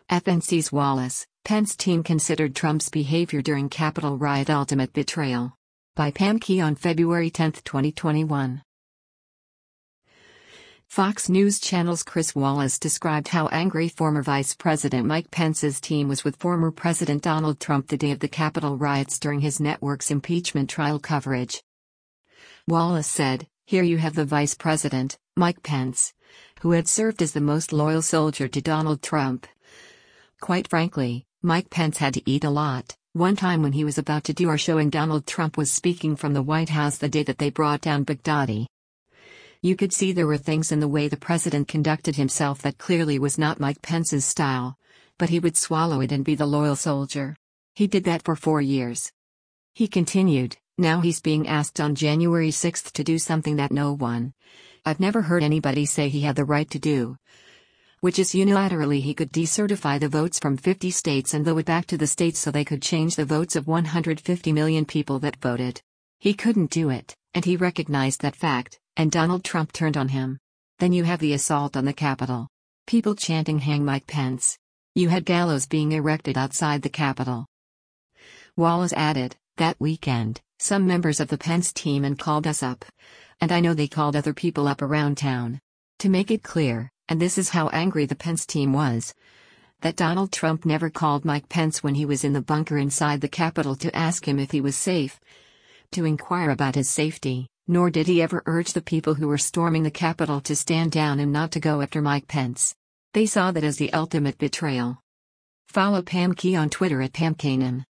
FNC's Wallace, Pence team considered Trump's behavior during Capitol riot ultimate betrayal. By Pam Key on February 10, 2021. Fox News Channel's Chris Wallace described how angry former Vice President Mike Pence's team was with former President Donald Trump the day of the Capitol riots during his network's impeachment trial coverage. Wallace said, "Here you have the Vice President, Mike Pence, who had served as the most loyal soldier to Donald Trump. Quite frankly, Mike Pence had to eat a lot. One time when he was about to do our show and Donald Trump was speaking from the White House the day that they brought down Baghdadi. You could see there were things in the way the president conducted himself that clearly was not Mike Pence's style, but he would swallow it and be the loyal soldier. He did that for 4 years." He continued, "Now he's being asked on January 6 to do something that I've never heard anybody say he had the right to do, which is unilaterally he could decertify the votes from 50 states and throw it back to the states so they could change the votes of 150 million people that voted. He couldn't do it, and he recognized that fact, and Donald Trump turned on him. Then you have the assault on the Capitol. People chanting 'Hang Mike Pence.' You had gallows being erected outside the Capitol." Wallace added, "That weekend, some members of the Pence team and called us up. And I know they called other people up around town. To make it clear, and this is how angry the Pence team was, that Donald Trump never called Mike Pence when he was in the bunker inside the Capitol to ask him if he was safe, to inquire about his safety, nor did he ever urge the people who were storming the Capitol to stand down and not to go after Mike Pence. They saw that as the ultimate betrayal." Follow Pam Key on Twitter at PamKanan.